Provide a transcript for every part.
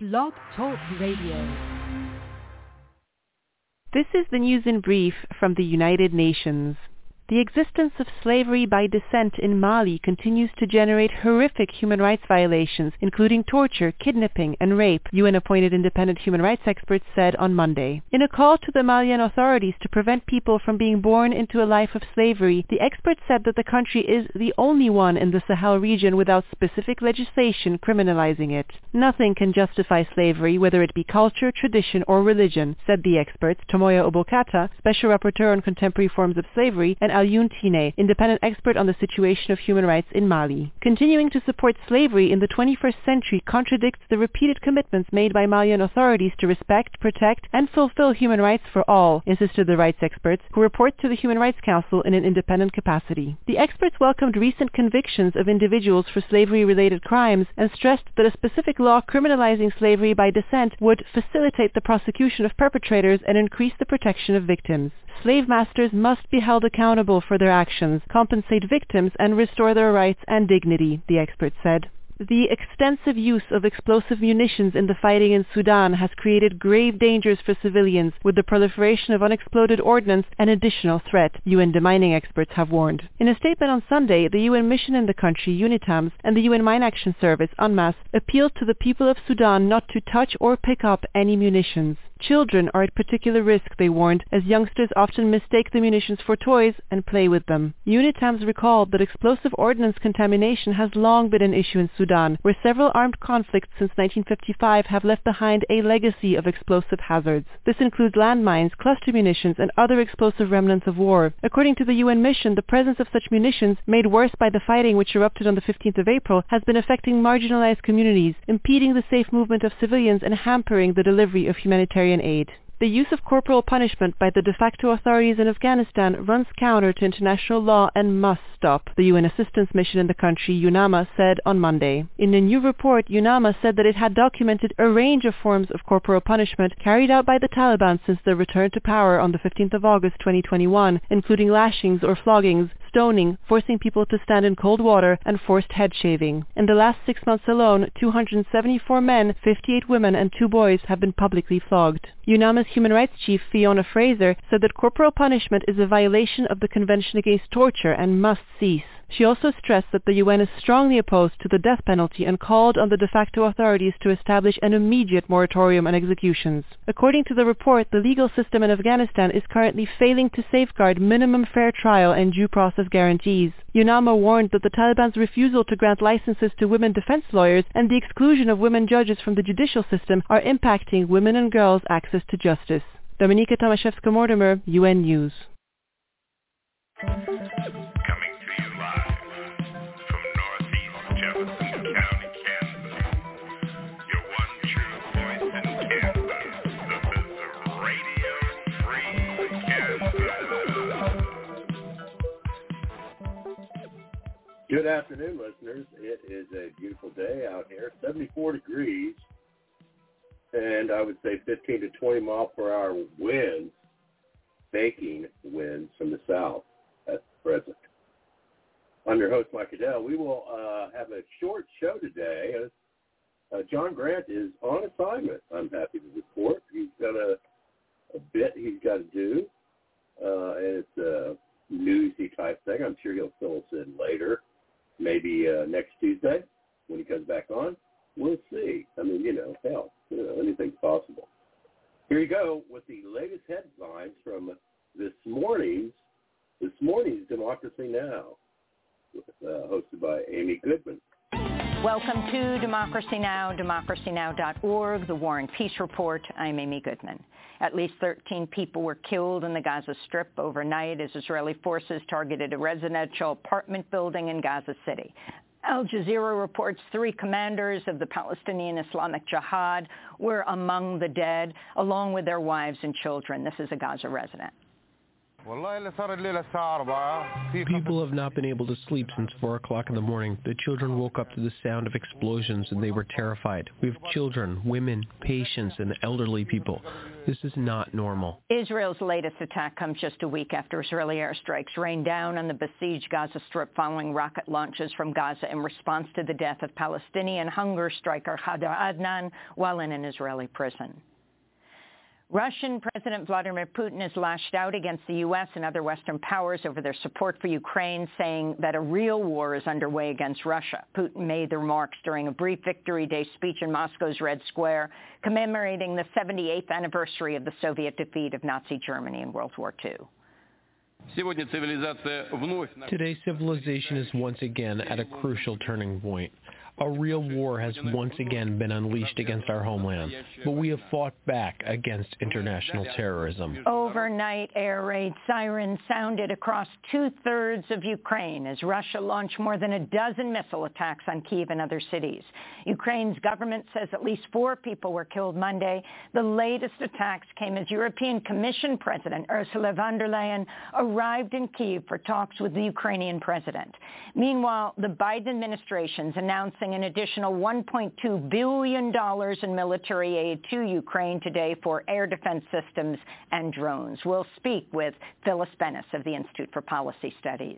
Blog Talk Radio. This is the news in brief from the United Nations. The existence of slavery by descent in Mali continues to generate horrific human rights violations, including torture, kidnapping, and rape, UN-appointed independent human rights experts said on Monday. In a call to the Malian authorities to prevent people from being born into a life of slavery, the experts said that the country is the only one in the Sahel region without specific legislation criminalizing it. Nothing can justify slavery, whether it be culture, tradition, or religion, said the experts, Tomoya Obokata, Special Rapporteur on Contemporary Forms of Slavery, and Alioune Tine, independent expert on the situation of human rights in Mali. Continuing to support slavery in the 21st century contradicts the repeated commitments made by Malian authorities to respect, protect, and fulfill human rights for all, insisted the rights experts, who report to the Human Rights Council in an independent capacity. The experts welcomed recent convictions of individuals for slavery-related crimes and stressed that a specific law criminalizing slavery by descent would facilitate the prosecution of perpetrators and increase the protection of victims. Slave masters must be held accountable for their actions, compensate victims, and restore their rights and dignity, the experts said. The extensive use of explosive munitions in the fighting in Sudan has created grave dangers for civilians, with the proliferation of unexploded ordnance an additional threat, UN demining experts have warned. In a statement on Sunday, the UN mission in the country, UNITAMS, and the UN Mine Action Service, UNMAS, appealed to the people of Sudan not to touch or pick up any munitions. Children are at particular risk, they warned, as youngsters often mistake the munitions for toys and play with them. UNITAMS recalled that explosive ordnance contamination has long been an issue in Sudan, where several armed conflicts since 1955 have left behind a legacy of explosive hazards. This includes landmines, cluster munitions, and other explosive remnants of war. According to the UN mission, the presence of such munitions, made worse by the fighting which erupted on the 15th of April, has been affecting marginalized communities, impeding the safe movement of civilians and hampering the delivery of humanitarian aid. The use of corporal punishment by the de facto authorities in Afghanistan runs counter to international law and must stop, the UN assistance mission in the country, UNAMA, said on Monday. In a new report, UNAMA said that it had documented a range of forms of corporal punishment carried out by the Taliban since their return to power on the 15th of August 2021, including lashings or floggings, stoning, forcing people to stand in cold water, and forced head shaving. In the last 6 months alone, 274 men, 58 women, and 2 boys have been publicly flogged. UNAMA's human rights chief, Fiona Fraser, said that corporal punishment is a violation of the Convention Against Torture and must cease. She also stressed that the UN is strongly opposed to the death penalty and called on the de facto authorities to establish an immediate moratorium on executions. According to the report, the legal system in Afghanistan is currently failing to safeguard minimum fair trial and due process guarantees. UNAMA warned that the Taliban's refusal to grant licenses to women defense lawyers and the exclusion of women judges from the judicial system are impacting women and girls' access to justice. Dominika Tomaszewska-Mortimer, UN News. Good afternoon, listeners. It is a beautiful day out here, 74 degrees, and I would say 15 to 20 mile per hour winds, baking winds from the south at present. I'm your host, Mike Cadell. We will have a short show today. John Grant is on assignment, I'm happy to report. He's got a bit he's got to do, and it's a newsy type thing. I'm sure he'll fill us in later. Maybe next Tuesday when he comes back on. We'll see. I mean, anything's possible. Here you go with the latest headlines from this morning's Democracy Now!, hosted by Amy Goodman. Welcome to Democracy Now!, democracynow.org, the War and Peace Report. I'm Amy Goodman. At least 13 people were killed in the Gaza Strip overnight as Israeli forces targeted a residential apartment building in Gaza City. Al Jazeera reports 3 commanders of the Palestinian Islamic Jihad were among the dead, along with their wives and children. This is a Gaza resident. People have not been able to sleep since 4 o'clock in the morning. The children woke up to the sound of explosions and they were terrified. We have children, women, patients, and elderly people. This is not normal. Israel's latest attack comes just a week after Israeli airstrikes rained down on the besieged Gaza Strip following rocket launches from Gaza in response to the death of Palestinian hunger striker Hadar Adnan while in an Israeli prison. Russian President Vladimir Putin has lashed out against the U.S. and other Western powers over their support for Ukraine, saying that a real war is underway against Russia. Putin made the remarks during a brief Victory Day speech in Moscow's Red Square, commemorating the 78th anniversary of the Soviet defeat of Nazi Germany in World War II. Today, civilization is once again at a crucial turning point. A real war has once again been unleashed against our homeland, but we have fought back against international terrorism. Overnight air raid sirens sounded across two-thirds of Ukraine as Russia launched more than a dozen missile attacks on Kyiv and other cities. Ukraine's government says at least 4 people were killed Monday. The latest attacks came as European Commission President Ursula von der Leyen arrived in Kyiv for talks with the Ukrainian president. Meanwhile, the Biden administration's announced an additional $1.2 billion in military aid to Ukraine today for air defense systems and drones. We'll speak with Phyllis Bennis of the Institute for Policy Studies.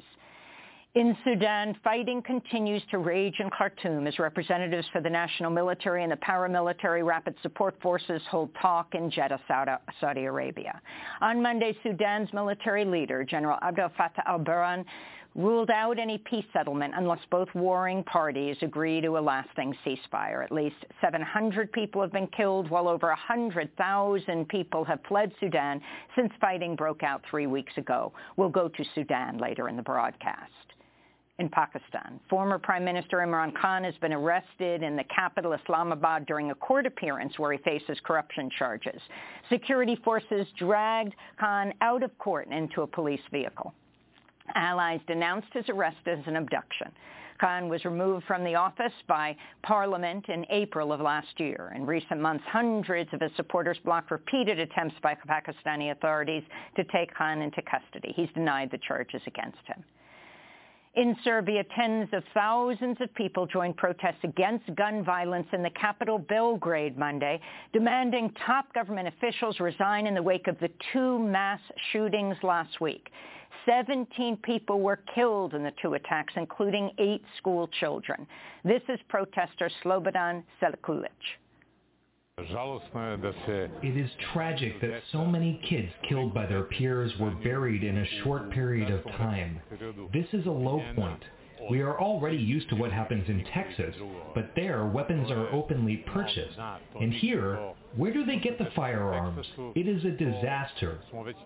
In Sudan, fighting continues to rage in Khartoum as representatives for the national military and the paramilitary rapid support forces hold talk in Jeddah, Saudi Arabia. On Monday, Sudan's military leader, General Abdel Fattah al-Burhan, ruled out any peace settlement unless both warring parties agree to a lasting ceasefire. At least 700 people have been killed, while over 100,000 people have fled Sudan since fighting broke out 3 weeks ago. We'll go to Sudan later in the broadcast. In Pakistan, former Prime Minister Imran Khan has been arrested in the capital, Islamabad, during a court appearance where he faces corruption charges. Security forces dragged Khan out of court and into a police vehicle. Allies denounced his arrest as an abduction. Khan was removed from the office by Parliament in April of last year. In recent months, hundreds of his supporters blocked repeated attempts by Pakistani authorities to take Khan into custody. He's denied the charges against him. In Serbia, tens of thousands of people joined protests against gun violence in the capital, Belgrade, Monday, demanding top government officials resign in the wake of the 2 mass shootings last week. 17 people were killed in the 2 attacks, including 8 school children. This is protester Slobodan Selikulic. It is tragic that so many kids killed by their peers were buried in a short period of time. This is a low point. We are already used to what happens in Texas, but there weapons are openly purchased. And here, where do they get the firearms? It is a disaster.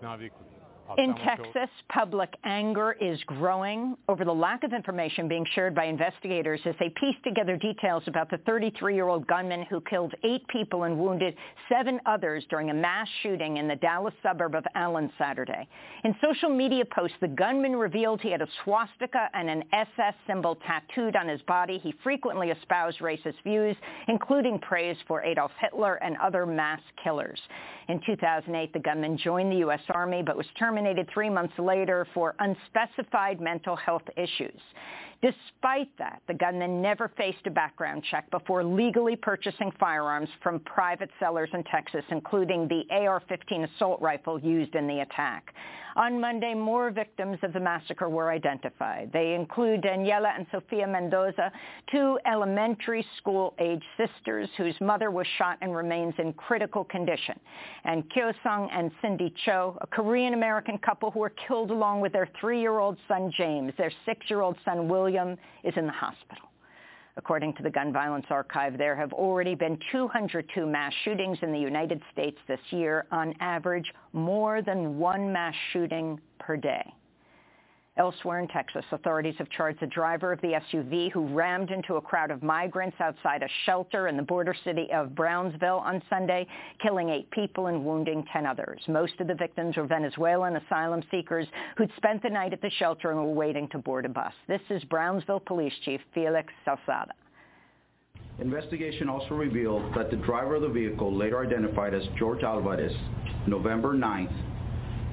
In Texas, public anger is growing over the lack of information being shared by investigators as they piece together details about the 33-year-old gunman who killed 8 people and wounded 7 others during a mass shooting in the Dallas suburb of Allen Saturday. In social media posts, the gunman revealed he had a swastika and an SS symbol tattooed on his body. He frequently espoused racist views, including praise for Adolf Hitler and other mass killers. In 2008, the gunman joined the U.S. Army but was terminated 3 months later for unspecified mental health issues. Despite that, the gunman never faced a background check before legally purchasing firearms from private sellers in Texas, including the AR-15 assault rifle used in the attack. On Monday, more victims of the massacre were identified. They include Daniela and Sofia Mendoza, 2 elementary school-age sisters whose mother was shot and remains in critical condition, and Kyo Sung and Cindy Cho, a Korean-American couple who were killed along with their 3-year-old son, James. Their 6-year-old son, William, is in the hospital. According to the Gun Violence Archive, there have already been 202 mass shootings in the United States this year, on average more than 1 mass shooting per day. Elsewhere in Texas, authorities have charged the driver of the SUV who rammed into a crowd of migrants outside a shelter in the border city of Brownsville on Sunday, killing 8 people and wounding 10 others. Most of the victims were Venezuelan asylum seekers who'd spent the night at the shelter and were waiting to board a bus. This is Brownsville Police Chief Felix Salzada. Investigation also revealed that the driver of the vehicle, later identified as George Alvarez, November 9th,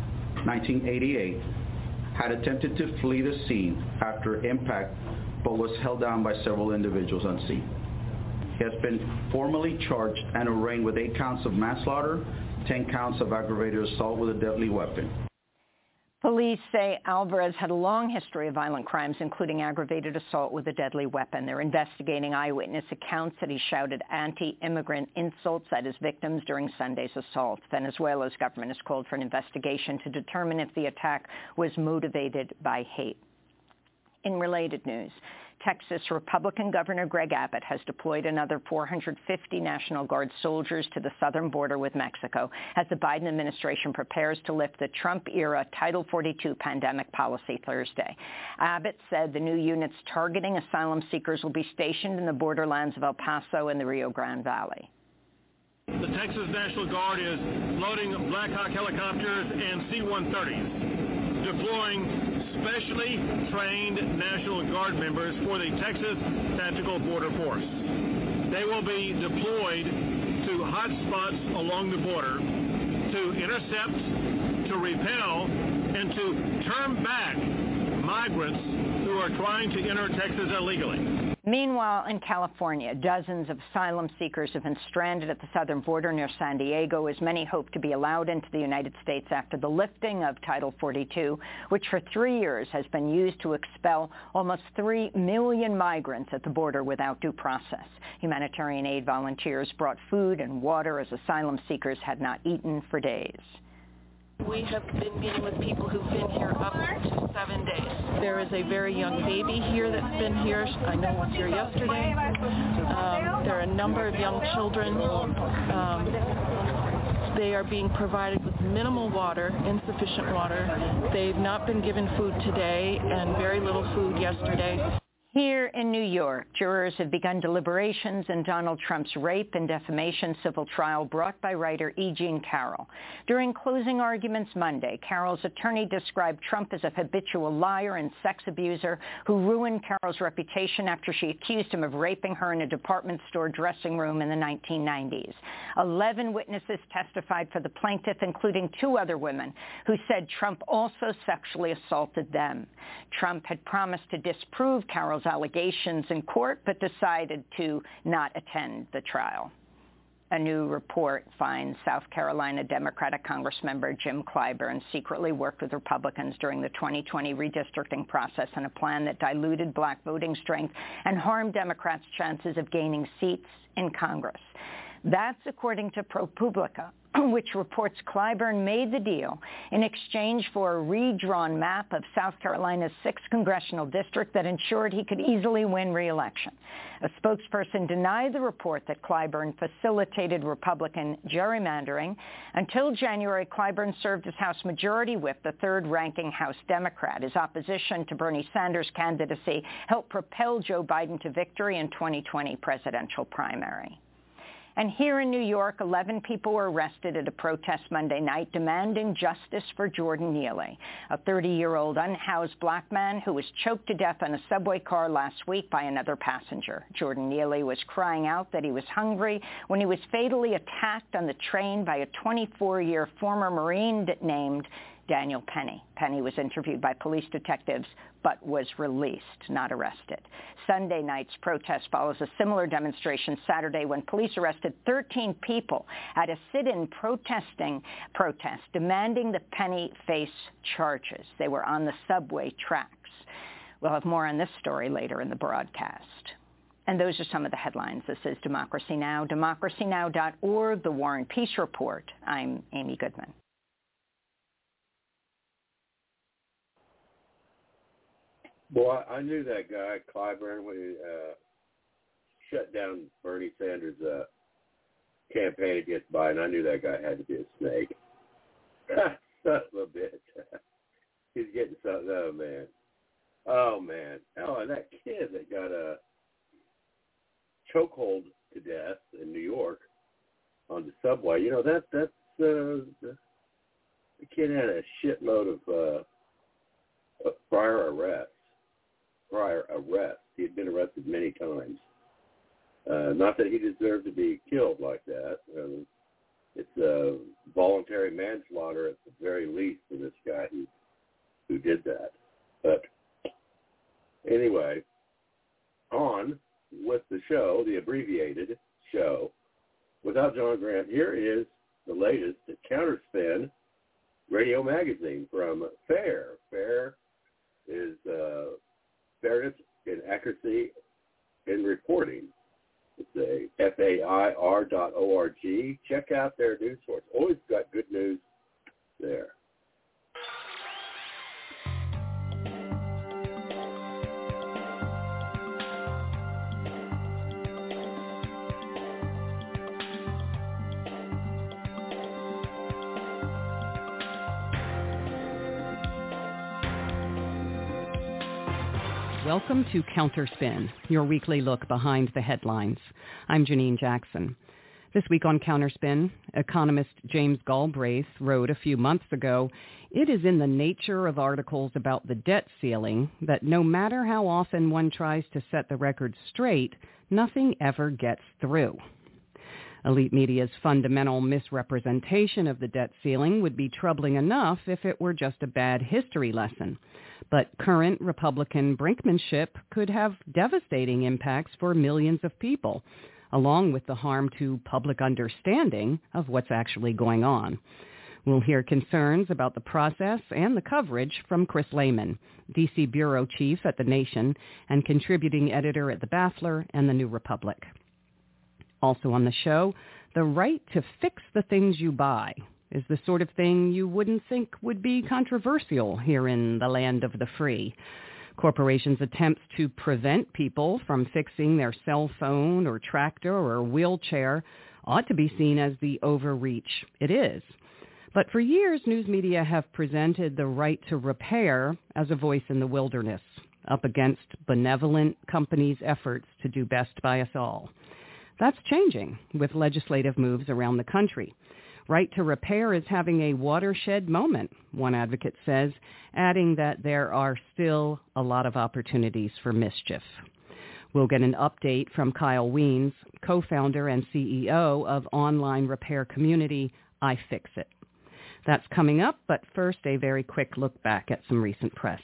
1988, had attempted to flee the scene after impact, but was held down by several individuals on scene. He has been formally charged and arraigned with 8 counts of manslaughter, 10 counts of aggravated assault with a deadly weapon. Police say Alvarez had a long history of violent crimes, including aggravated assault with a deadly weapon. They're investigating eyewitness accounts that he shouted anti-immigrant insults at his victims during Sunday's assault. Venezuela's government has called for an investigation to determine if the attack was motivated by hate. In related news, Texas Republican Governor Greg Abbott has deployed another 450 National Guard soldiers to the southern border with Mexico as the Biden administration prepares to lift the Trump-era Title 42 pandemic policy Thursday. Abbott said the new units targeting asylum seekers will be stationed in the borderlands of El Paso and the Rio Grande Valley. The Texas National Guard is loading Black Hawk helicopters and C-130s, deploying specially trained National Guard members for the Texas Tactical Border Force. They will be deployed to hot spots along the border to intercept, to repel, and to turn back migrants who are trying to enter Texas illegally. Meanwhile, in California, dozens of asylum seekers have been stranded at the southern border near San Diego, as many hope to be allowed into the United States after the lifting of Title 42, which for 3 years has been used to expel almost 3 million migrants at the border without due process. Humanitarian aid volunteers brought food and water as asylum seekers had not eaten for days. We have been meeting with people who've been here up to 7 days. There is a very young baby here that's been here. I know was here yesterday. There are a number of young children. They are being provided with minimal water, insufficient water. They've not been given food today and very little food yesterday. Here in New York, jurors have begun deliberations in Donald Trump's rape and defamation civil trial brought by writer E. Jean Carroll. During closing arguments Monday, Carroll's attorney described Trump as a habitual liar and sex abuser who ruined Carroll's reputation after she accused him of raping her in a department store dressing room in the 1990s. 11 witnesses testified for the plaintiff, including 2 other women, who said Trump also sexually assaulted them. Trump had promised to disprove Carroll's allegations in court, but decided to not attend the trial. A new report finds South Carolina Democratic Congressmember Jim Clyburn secretly worked with Republicans during the 2020 redistricting process on a plan that diluted black voting strength and harmed Democrats' chances of gaining seats in Congress. That's according to ProPublica, which reports Clyburn made the deal in exchange for a redrawn map of South Carolina's 6th congressional district that ensured he could easily win re-election. A spokesperson denied the report that Clyburn facilitated Republican gerrymandering. Until January, Clyburn served as House Majority Whip, the third-ranking House Democrat. His opposition to Bernie Sanders' candidacy helped propel Joe Biden to victory in 2020 presidential primary. And here in New York, 11 people were arrested at a protest Monday night demanding justice for Jordan Neely, a 30-year-old unhoused black man who was choked to death on a subway car last week by another passenger. Jordan Neely was crying out that he was hungry when he was fatally attacked on the train by a 24-year former Marine named Daniel Penny. Penny was interviewed by police detectives but was released, not arrested. Sunday night's protest follows a similar demonstration Saturday when police arrested 13 people at a sit-in protest demanding that Penny face charges. They were on the subway tracks. We'll have more on this story later in the broadcast. And those are some of the headlines. This is Democracy Now!, democracynow.org, The War and Peace Report. I'm Amy Goodman. Boy, I knew that guy, Clyburn, when he shut down Bernie Sanders' campaign against Biden. I knew that guy had to be a snake. Son of a bitch. He's getting something. Oh, man. Oh, man. Oh, and that kid that got a chokehold to death in New York on the subway, you know, the kid had a shitload of prior arrests. He had been arrested many times. Not that he deserved to be killed like that. It's voluntary manslaughter at the very least for this guy who did that. But anyway, on with the show, the abbreviated show. Without John Grant, here is the latest at Counterspin Radio Magazine from FAIR. FAIR is fairness and accuracy in reporting. It's a FAIR.org. Check out their news source. Always got good news there. Welcome to Counterspin, your weekly look behind the headlines. I'm Janine Jackson. This week on Counterspin, economist James Galbraith wrote a few months ago, "It is in the nature of articles about the debt ceiling that no matter how often one tries to set the record straight, nothing ever gets through." Elite media's fundamental misrepresentation of the debt ceiling would be troubling enough if it were just a bad history lesson. But current Republican brinkmanship could have devastating impacts for millions of people, along with the harm to public understanding of what's actually going on. We'll hear concerns about the process and the coverage from Chris Lehman, D.C. bureau chief at The Nation and contributing editor at The Baffler and The New Republic. Also on the show, the right to fix the things you buy is the sort of thing you wouldn't think would be controversial here in the land of the free. Corporations' attempts to prevent people from fixing their cell phone or tractor or wheelchair ought to be seen as the overreach it is. But for years, news media have presented the right to repair as a voice in the wilderness, up against benevolent companies' efforts to do best by us all. That's changing with legislative moves around the country. Right to repair is having a watershed moment, one advocate says, adding that there are still a lot of opportunities for mischief. We'll get an update from Kyle Wiens, co-founder and CEO of online repair community iFixit. That's coming up, but first a very quick look back at some recent press.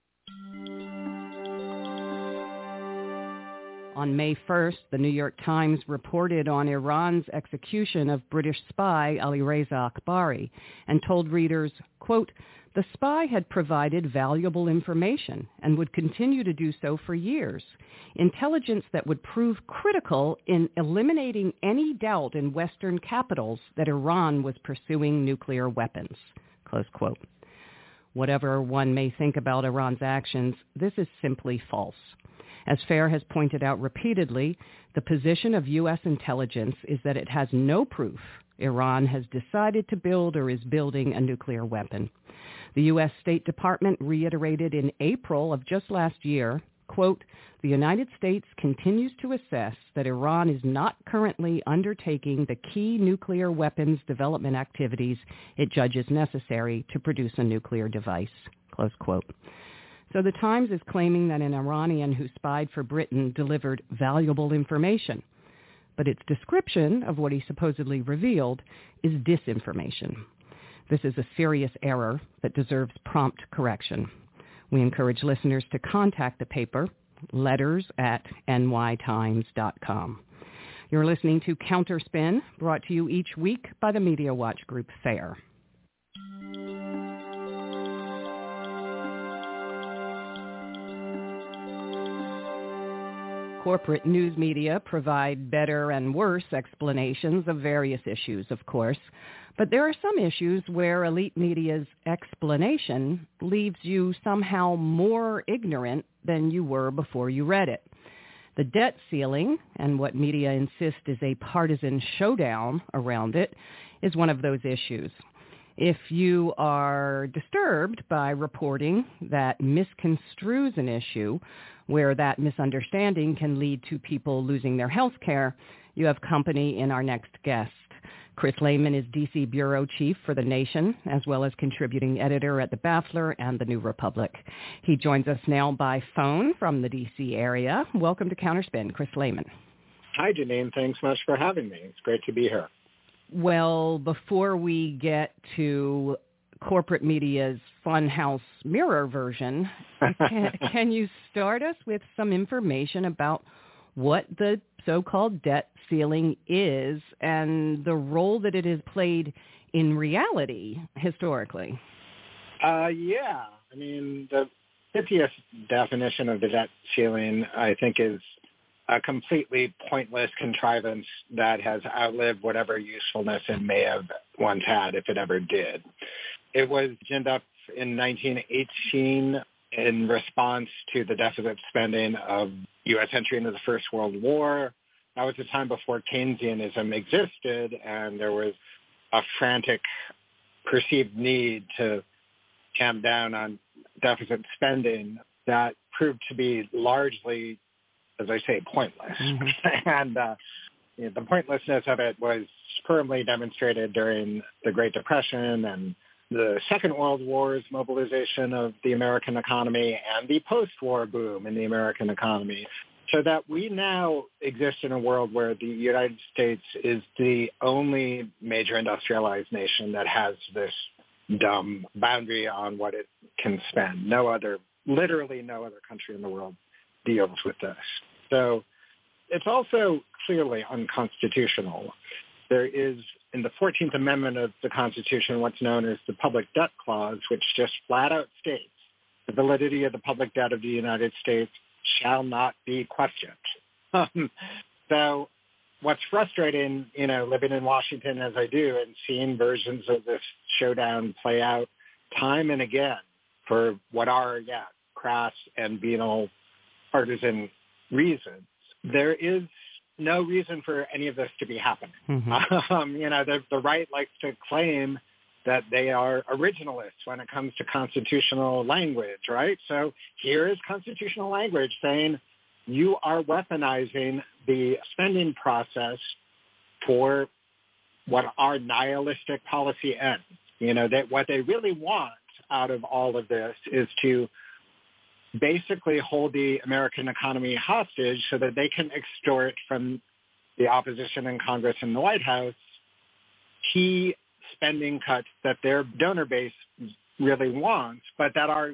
On May 1st, the New York Times reported on Iran's execution of British spy Alireza Akbari and told readers, quote, "The spy had provided valuable information and would continue to do so for years, intelligence that would prove critical in eliminating any doubt in Western capitals that Iran was pursuing nuclear weapons," close quote. Whatever one may think about Iran's actions, this is simply false. As FAIR has pointed out repeatedly, the position of U.S. intelligence is that it has no proof Iran has decided to build or is building a nuclear weapon. The U.S. State Department reiterated in April of just last year, quote, "The United States continues to assess that Iran is not currently undertaking the key nuclear weapons development activities it judges necessary to produce a nuclear device," close quote. So the Times is claiming that an Iranian who spied for Britain delivered valuable information. But its description of what he supposedly revealed is disinformation. This is a serious error that deserves prompt correction. We encourage listeners to contact the paper, letters@nytimes.com. You're listening to Counterspin, brought to you each week by the Media Watch Group FAIR. Corporate news media provide better and worse explanations of various issues, of course, but there are some issues where elite media's explanation leaves you somehow more ignorant than you were before you read it. The debt ceiling, and what media insist is a partisan showdown around it, is one of those issues. If you are disturbed by reporting that misconstrues an issue where that misunderstanding can lead to people losing their health care, you have company in our next guest. Chris Lehman is D.C. bureau chief for The Nation, as well as contributing editor at The Baffler and The New Republic. He joins us now by phone from the D.C. area. Welcome to Counterspin, Chris Lehman. Hi, Janine. Thanks much for having me. It's great to be here. Well, before we get to corporate media's funhouse mirror version, can you start us with some information about what the so-called debt ceiling is and the role that it has played in reality historically? Yeah. I mean, the pithiest definition of the debt ceiling, I think, is a completely pointless contrivance that has outlived whatever usefulness it may have once had, if it ever did. It was ginned up in 1918 in response to the deficit spending of U.S. entry into the First World War. That was the time before Keynesianism existed, and there was a frantic perceived need to tamp down on deficit spending that proved to be largely, as I say, pointless. Mm-hmm. And the pointlessness of it was firmly demonstrated during the Great Depression and the Second World War's mobilization of the American economy and the post-war boom in the American economy, so that we now exist in a world where the United States is the only major industrialized nation that has this dumb boundary on what it can spend. Literally no other country in the world deals with this. So it's also clearly unconstitutional. There is, in the 14th Amendment of the Constitution, what's known as the Public Debt Clause, which just flat out states the validity of the public debt of the United States shall not be questioned. So what's frustrating, living in Washington as I do and seeing versions of this showdown play out time and again for what are, crass and venal partisan reasons, there is no reason for any of this to be happening. Mm-hmm. The right likes to claim that they are originalists when it comes to constitutional language, right? So here is constitutional language saying you are weaponizing the spending process for what are nihilistic policy ends. What they really want out of all of this is to basically hold the American economy hostage so that they can extort from the opposition in Congress and the White House key spending cuts that their donor base really wants, but that are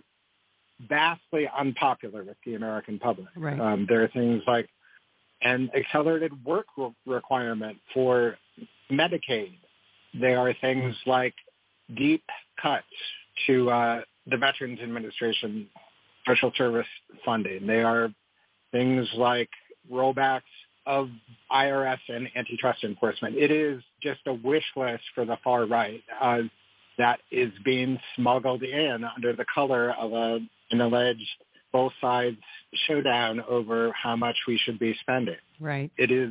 vastly unpopular with the American public. Right. There are things like an accelerated work requirement for Medicaid. There are things like deep cuts to the Veterans Administration social service funding. They are things like rollbacks of IRS and antitrust enforcement. It is just a wish list for the far right that is being smuggled in under the color of an alleged both sides showdown over how much we should be spending. Right. It is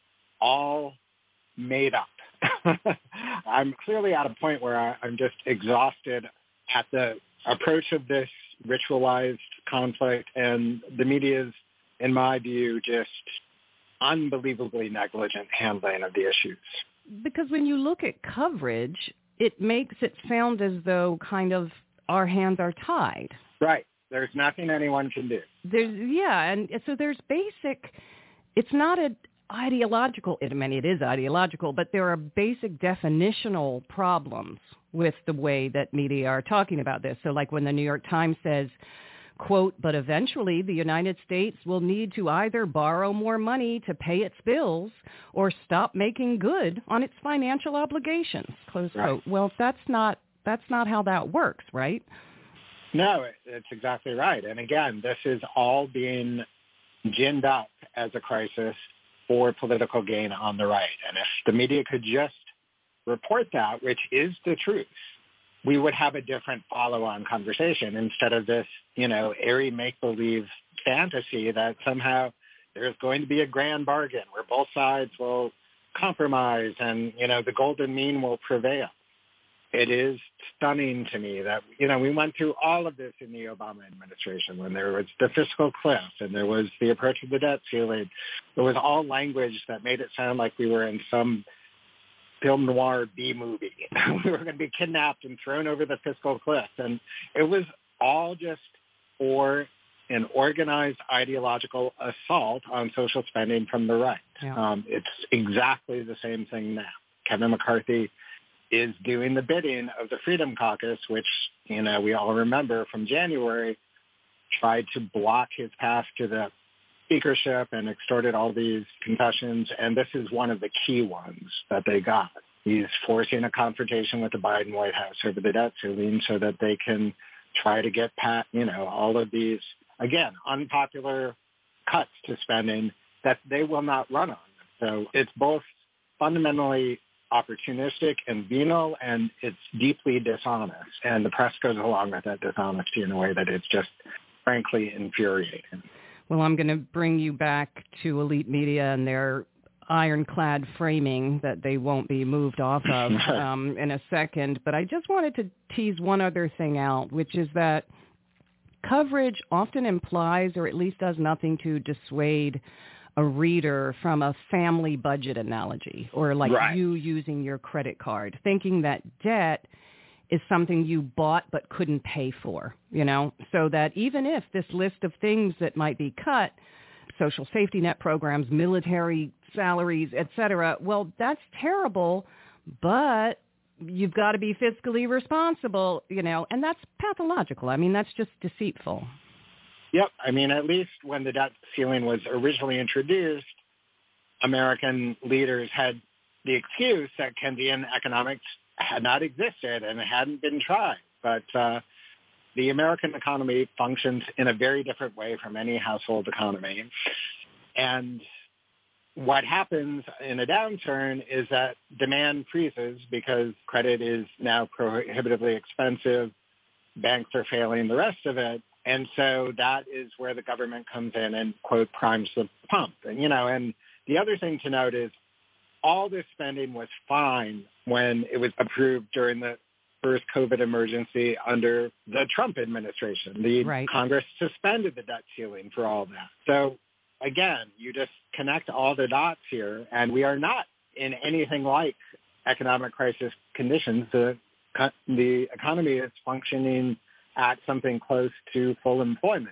all made up. I'm clearly at a point where I'm just exhausted at the approach of this ritualized conflict, and the media's, in my view, just unbelievably negligent handling of the issues. Because when you look at coverage, it makes it sound as though kind of our hands are tied. Right. There's nothing anyone can do. And so there's basic, it's not an ideological, it is ideological, but there are basic definitional problems with the way that media are talking about this. So like when the New York Times says, quote, but eventually the United States will need to either borrow more money to pay its bills or stop making good on its financial obligations, close quote. Well, that's not how that works, right? No, it's exactly right. And again, this is all being ginned up as a crisis for political gain on the right. And if the media could just report that, which is the truth, we would have a different follow-on conversation instead of this, airy make-believe fantasy that somehow there's going to be a grand bargain where both sides will compromise and, the golden mean will prevail. It is stunning to me that, we went through all of this in the Obama administration when there was the fiscal cliff and there was the approach of the debt ceiling. There was all language that made it sound like we were in some film noir B movie. We were going to be kidnapped and thrown over the fiscal cliff. And it was all just for an organized ideological assault on social spending from the right. Yeah. It's exactly the same thing now. Kevin McCarthy is doing the bidding of the Freedom Caucus, which, we all remember from January, tried to block his path to the speakership and extorted all these concessions. And this is one of the key ones that they got. He's forcing a confrontation with the Biden White House over the debt ceiling so that they can try to get all of these, again, unpopular cuts to spending that they will not run on. So it's both fundamentally opportunistic and venal, and it's deeply dishonest. And the press goes along with that dishonesty in a way that is just frankly infuriating. Well, I'm going to bring you back to elite media and their ironclad framing that they won't be moved off of in a second. But I just wanted to tease one other thing out, which is that coverage often implies, or at least does nothing to dissuade a reader from a family budget analogy, or like you using your credit card, thinking that debt is something you bought but couldn't pay for, so that even if this list of things that might be cut, social safety net programs, military salaries, et cetera, well, that's terrible, but you've got to be fiscally responsible, and that's pathological. I mean, that's just deceitful. Yep. I mean, at least when the debt ceiling was originally introduced, American leaders had the excuse that Keynesian economics had not existed and it hadn't been tried. But the American economy functions in a very different way from any household economy. And what happens in a downturn is that demand freezes because credit is now prohibitively expensive, banks are failing, the rest of it. And so that is where the government comes in and, quote, primes the pump. And, and the other thing to note is all this spending was fine when it was approved during the first COVID emergency under the Trump administration. The Congress suspended the debt ceiling for all that. So, again, you just connect all the dots here, and we are not in anything like economic crisis conditions. The economy is functioning at something close to full employment.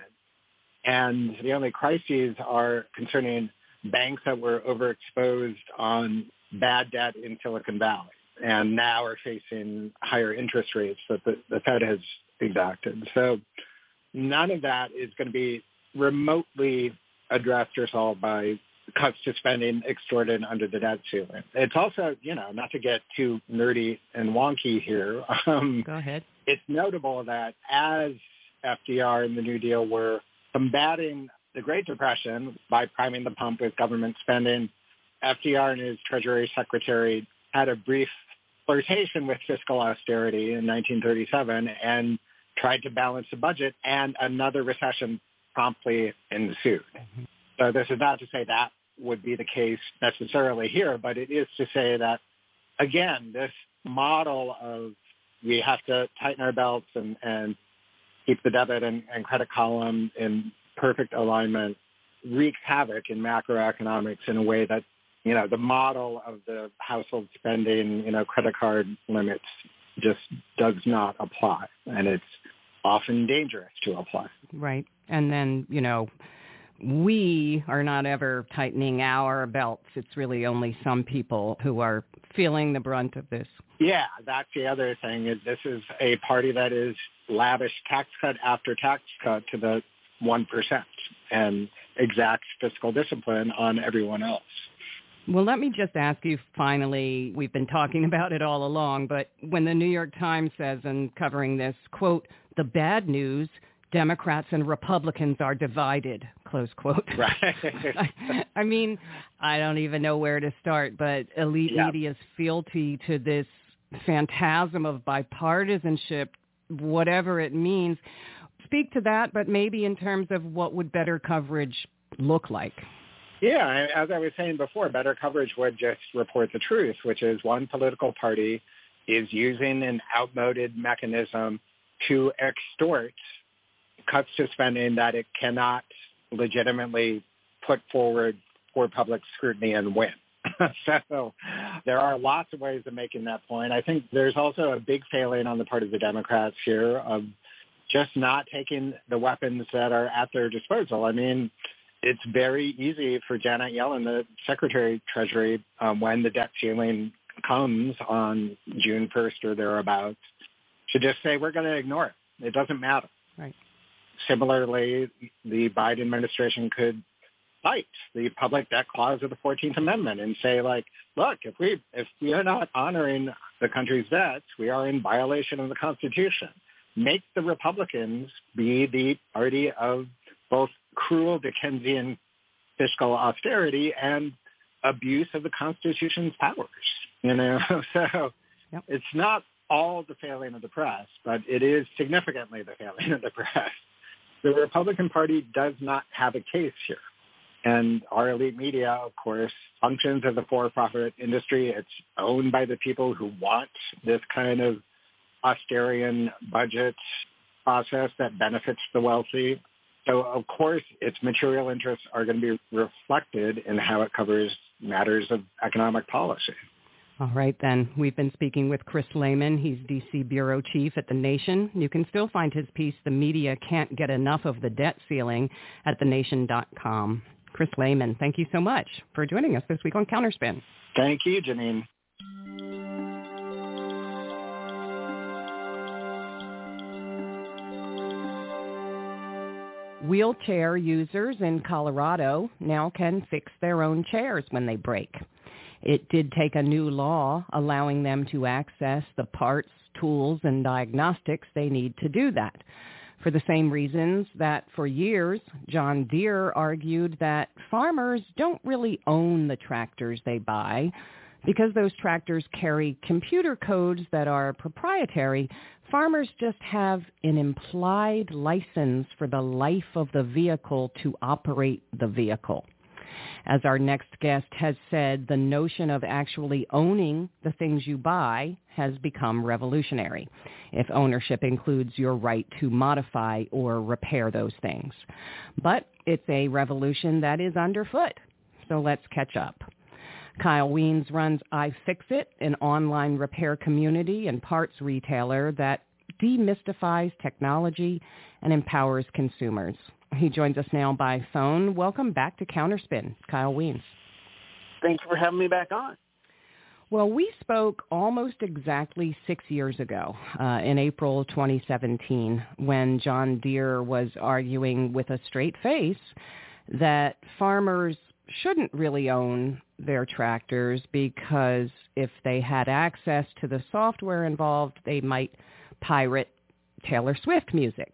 And the only crises are concerning banks that were overexposed on bad debt in Silicon Valley and now are facing higher interest rates that the Fed has exacted. So none of that is going to be remotely addressed or solved by cuts to spending extorted under the debt ceiling. It's also, not to get too nerdy and wonky here. Go ahead. It's notable that as FDR and the New Deal were combating the Great Depression by priming the pump with government spending, FDR and his Treasury Secretary had a brief flirtation with fiscal austerity in 1937 and tried to balance the budget, and another recession promptly ensued. Mm-hmm. So this is not to say that would be the case necessarily here, but it is to say that, again, this model of we have to tighten our belts and keep the debit and credit column in perfect alignment wreaks havoc in macroeconomics in a way that, the model of the household spending, credit card limits just does not apply. And it's often dangerous to apply. Right. And then, we are not ever tightening our belts. It's really only some people who are feeling the brunt of this. Yeah, that's the other thing. Is this is a party that is lavish tax cut after tax cut to the 1% and exacts fiscal discipline on everyone else. Well, let me just ask you finally, we've been talking about it all along, but when the New York Times says, and covering this, quote, the bad news, Democrats and Republicans are divided, close quote. Right. I mean, I don't even know where to start, but elite media's fealty to this phantasm of bipartisanship, whatever it means, speak to that, but maybe in terms of what would better coverage look like. Yeah, as I was saying before, better coverage would just report the truth, which is one political party is using an outmoded mechanism to extort cuts to spending that it cannot legitimately put forward for public scrutiny and win. So there are lots of ways of making that point. I think there's also a big failing on the part of the Democrats here of just not taking the weapons that are at their disposal. I mean, it's very easy for Janet Yellen, the Secretary of Treasury, when the debt ceiling comes on June 1st or thereabouts, to just say we're going to ignore it. It doesn't matter. Right. Similarly, the Biden administration could fight the public debt clause of the 14th Amendment and say, like, look, if we are not honoring the country's debts, we are in violation of the Constitution. Make the Republicans be the party of both cruel Dickensian fiscal austerity and abuse of the Constitution's powers. So yep. It's not all the failing of the press, but it is significantly the failing of the press. The Republican Party does not have a case here. And our elite media, of course, functions as a for-profit industry. It's owned by the people who want this kind of austerian budget process that benefits the wealthy. So, of course, its material interests are going to be reflected in how it covers matters of economic policy. All right, then. We've been speaking with Chris Lehmann. He's D.C. Bureau Chief at The Nation. You can still find his piece, The Media Can't Get Enough of the Debt Ceiling, at thenation.com. Chris Lehmann, thank you so much for joining us this week on Counterspin. Thank you, Janine. Wheelchair users in Colorado now can fix their own chairs when they break. It did take a new law allowing them to access the parts, tools, and diagnostics they need to do that. For the same reasons that for years, John Deere argued that farmers don't really own the tractors they buy. Because those tractors carry computer codes that are proprietary, farmers just have an implied license for the life of the vehicle to operate the vehicle. As our next guest has said, the notion of actually owning the things you buy has become revolutionary, if ownership includes your right to modify or repair those things. But it's a revolution that is underfoot, so let's catch up. Kyle Wiens runs iFixit, an online repair community and parts retailer that demystifies technology and empowers consumers. He joins us now by phone. Welcome back to Counterspin, Kyle Wiens. Thank you for having me back on. Well, we spoke almost exactly 6 years ago, in April 2017, when John Deere was arguing with a straight face that farmers shouldn't really own their tractors because if they had access to the software involved, they might pirate Taylor Swift music,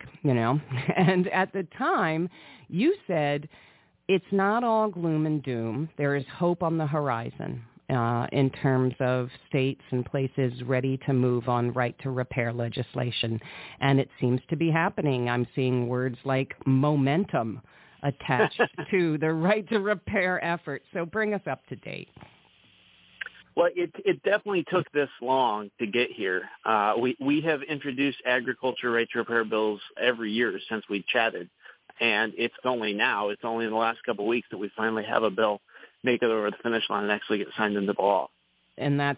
And at the time, you said it's not all gloom and doom. There is hope on the horizon in terms of states and places ready to move on right to repair legislation. And it seems to be happening. I'm seeing words like momentum attached to the right to repair effort. So bring us up to date. Well, it definitely took this long to get here. We have introduced agriculture right to repair bills every year since we chatted, and it's only in the last couple of weeks that we finally have a bill make it over the finish line and actually get signed into law. And that's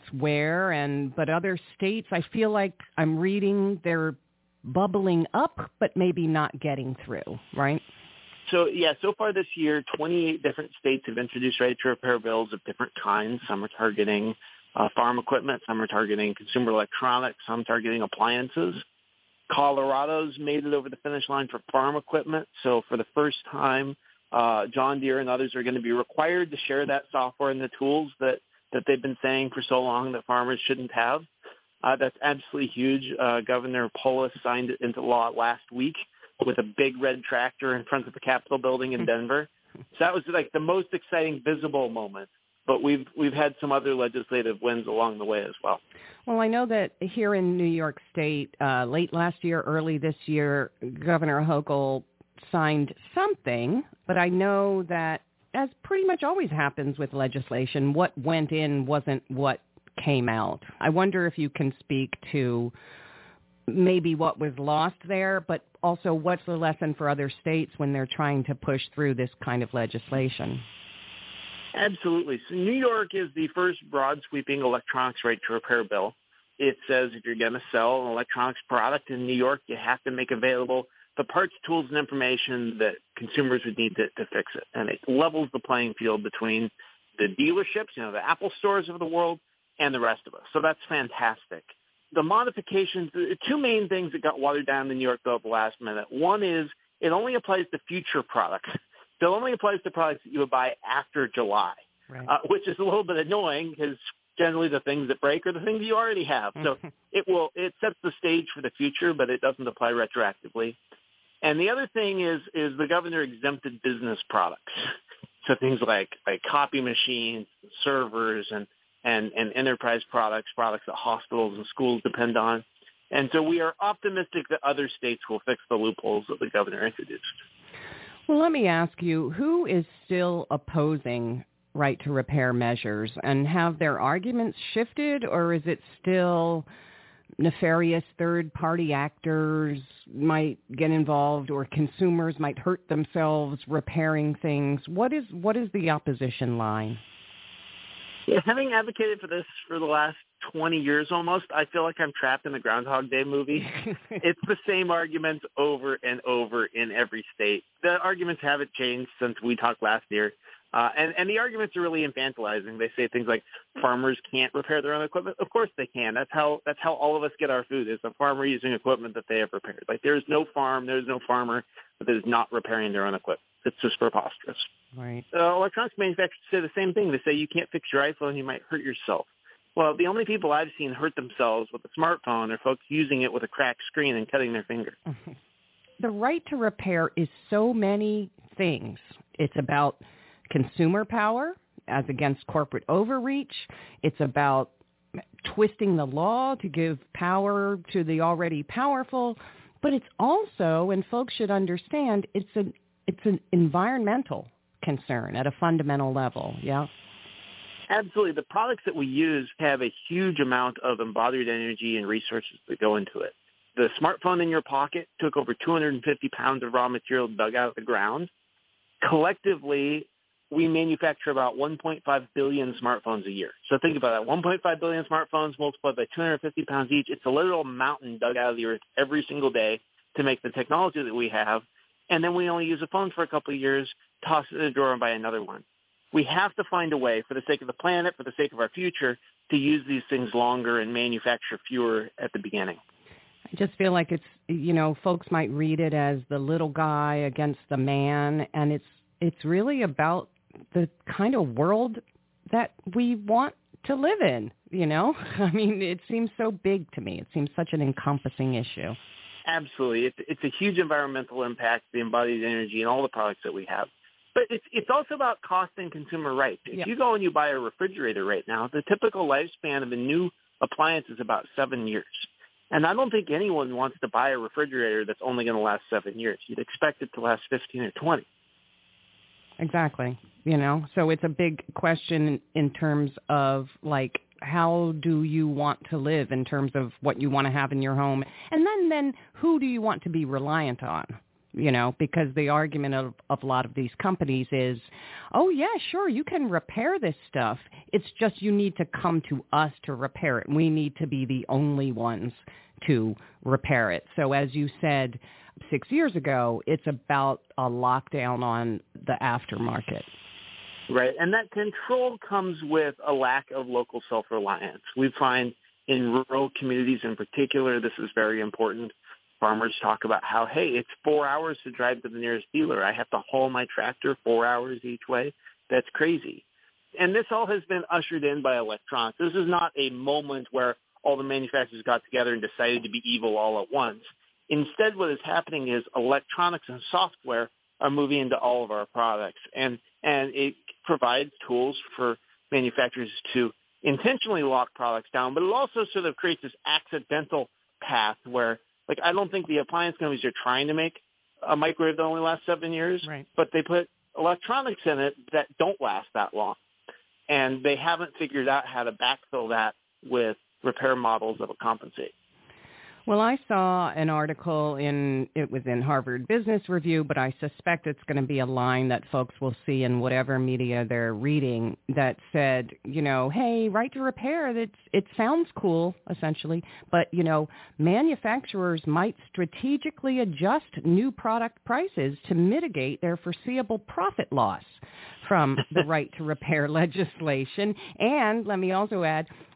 but other states, I feel like I'm reading they're bubbling up, but maybe not getting through, right? So far this year, 28 different states have introduced right to repair bills of different kinds. Some are targeting farm equipment, some are targeting consumer electronics, some targeting appliances. Colorado's made it over the finish line for farm equipment. So for the first time, John Deere and others are going to be required to share that software and the tools that they've been saying for so long that farmers shouldn't have. That's absolutely huge. Governor Polis signed it into law last week with a big red tractor in front of the Capitol building in Denver. So that was like the most exciting visible moment. But we've had some other legislative wins along the way as well. Well, I know that here in New York State, late last year, early this year, Governor Hochul signed something, but I know that, as pretty much always happens with legislation, what went in wasn't what came out. I wonder if you can speak to maybe what was lost there, but also what's the lesson for other states when they're trying to push through this kind of legislation? Absolutely. So New York is the first broad sweeping electronics right to repair bill. It says if you're going to sell an electronics product in New York, you have to make available the parts, tools, and information that consumers would need to fix it. And it levels the playing field between the dealerships, the Apple stores of the world, and the rest of us. So that's fantastic. The modifications, the two main things that got watered down in the New York bill at the last minute. One is it only applies to future products. So it only applies to products that you would buy after July, right. Which is a little bit annoying because generally the things that break are the things you already have. So it sets the stage for the future, but it doesn't apply retroactively. And the other thing is the governor exempted business products. So things like copy machines, servers, and enterprise products that hospitals and schools depend on. And so we are optimistic that other states will fix the loopholes that the governor introduced. Well, let me ask you, who is still opposing right to repair measures, and have their arguments shifted, or is it still nefarious third-party actors might get involved, or consumers might hurt themselves repairing things? What is the opposition line? Yeah, having advocated for this for the last 20 years almost, I feel like I'm trapped in the Groundhog Day movie. It's the same arguments over and over in every state. The arguments haven't changed since we talked last year. And the arguments are really infantilizing. They say things like farmers can't repair their own equipment. Of course they can. That's how all of us get our food, is a farmer using equipment that they have repaired. Like there's no farmer that is not repairing their own equipment. It's just preposterous. Right. Electronics manufacturers say the same thing. They say you can't fix your iPhone, you might hurt yourself. Well, the only people I've seen hurt themselves with a smartphone are folks using it with a cracked screen and cutting their finger. The right to repair is so many things. It's about consumer power as against corporate overreach. It's about twisting the law to give power to the already powerful. But it's also, and folks should understand, it's an environmental concern at a fundamental level. Yeah. Absolutely. The products that we use have a huge amount of embodied energy and resources that go into it. The smartphone in your pocket took over 250 pounds of raw material dug out of the ground. Collectively, we manufacture about 1.5 billion smartphones a year. So think about that. 1.5 billion smartphones multiplied by 250 pounds each. It's a literal mountain dug out of the earth every single day to make the technology that we have. And then we only use a phone for a couple of years, toss it in the drawer and buy another one. We have to find a way, for the sake of the planet, for the sake of our future, to use these things longer and manufacture fewer at the beginning. I just feel like it's, folks might read it as the little guy against the man, and it's really about the kind of world that we want to live in, I mean, it seems so big to me. It seems such an encompassing issue. Absolutely. It's a huge environmental impact, the embodied energy and all the products that we have. But it's also about cost and consumer rights. If you go and you buy a refrigerator right now, the typical lifespan of a new appliance is about 7 years. And I don't think anyone wants to buy a refrigerator that's only going to last 7 years. You'd expect it to last 15 or 20. Exactly. So it's a big question in terms of, like, how do you want to live in terms of what you want to have in your home? And then who do you want to be reliant on? Because the argument of a lot of these companies is, oh, yeah, sure, you can repair this stuff. It's just you need to come to us to repair it. We need to be the only ones to repair it. So as you said 6 years ago, it's about a lockdown on the aftermarket. Right, and that control comes with a lack of local self-reliance. We find in rural communities in particular, this is very important. Farmers talk about how, hey, it's 4 hours to drive to the nearest dealer. I have to haul my tractor 4 hours each way. That's crazy. And this all has been ushered in by electronics. This is not a moment where all the manufacturers got together and decided to be evil all at once. Instead, what is happening is electronics and software are moving into all of our products. And it provides tools for manufacturers to intentionally lock products down, but it also sort of creates this accidental path where, like, I don't think the appliance companies are trying to make a microwave that only lasts 7 years, right, but they put electronics in it that don't last that long. And they haven't figured out how to backfill that with repair models that will compensate. Well, I saw an article it was in Harvard Business Review, but I suspect it's going to be a line that folks will see in whatever media they're reading that said, hey, right to repair, it sounds cool, essentially, but, manufacturers might strategically adjust new product prices to mitigate their foreseeable profit loss from the right to repair legislation. And let me also add,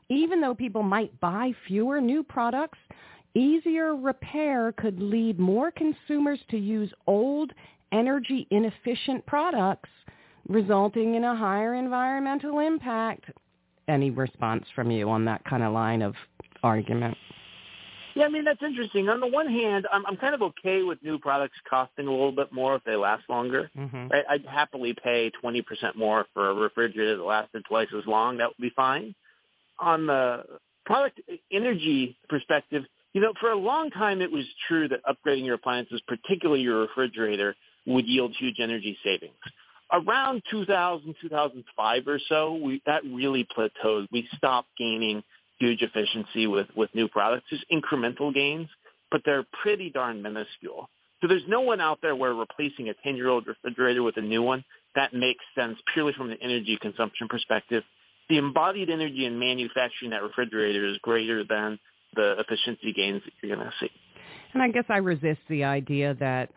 even though people might buy fewer new products, easier repair could lead more consumers to use old, energy-inefficient products, resulting in a higher environmental impact. Any response from you on that kind of line of argument? Yeah, I mean, that's interesting. On the one hand, I'm kind of okay with new products costing a little bit more if they last longer. Mm-hmm. Right? I'd happily pay 20% more for a refrigerator that lasted twice as long. That would be fine. On the product energy perspective, for a long time it was true that upgrading your appliances, particularly your refrigerator, would yield huge energy savings. Around 2000, 2005 or so, that really plateaued. We stopped gaining huge efficiency with new products, just incremental gains, but they're pretty darn minuscule. So there's no one out there where replacing a 10-year-old refrigerator with a new one, that makes sense purely from the energy consumption perspective. The embodied energy in manufacturing that refrigerator is greater than the efficiency gains that you're going to see. And I guess I resist the idea that,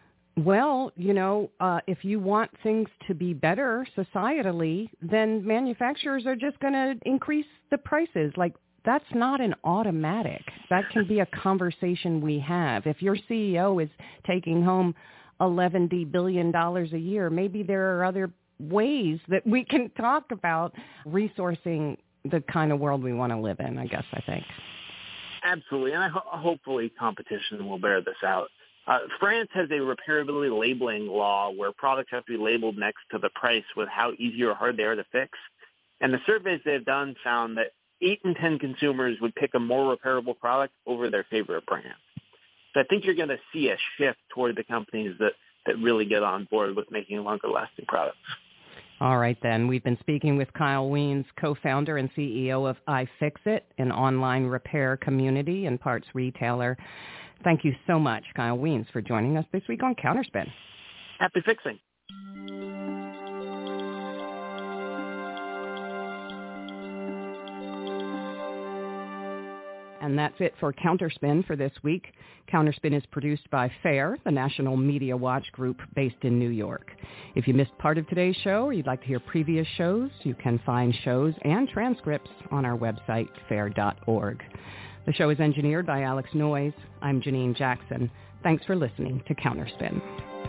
if you want things to be better societally, then manufacturers are just going to increase the prices. Like, that's not an automatic. That can be a conversation we have. If your CEO is taking home $11 billion a year, maybe there are other ways that we can talk about resourcing the kind of world we want to live in, I think. Absolutely, and hopefully competition will bear this out. France has a repairability labeling law where products have to be labeled next to the price with how easy or hard they are to fix. And the surveys they've done found that 8 in 10 consumers would pick a more repairable product over their favorite brand. So I think you're going to see a shift toward the companies that really get on board with making longer-lasting products. All right, then. We've been speaking with Kyle Wiens, co-founder and CEO of iFixit, an online repair community and parts retailer. Thank you so much, Kyle Wiens, for joining us this week on Counterspin. Happy fixing. And that's it for Counterspin for this week. Counterspin is produced by FAIR, the National Media Watch group based in New York. If you missed part of today's show or you'd like to hear previous shows, you can find shows and transcripts on our website, fair.org. The show is engineered by Alex Noyes. I'm Janine Jackson. Thanks for listening to Counterspin.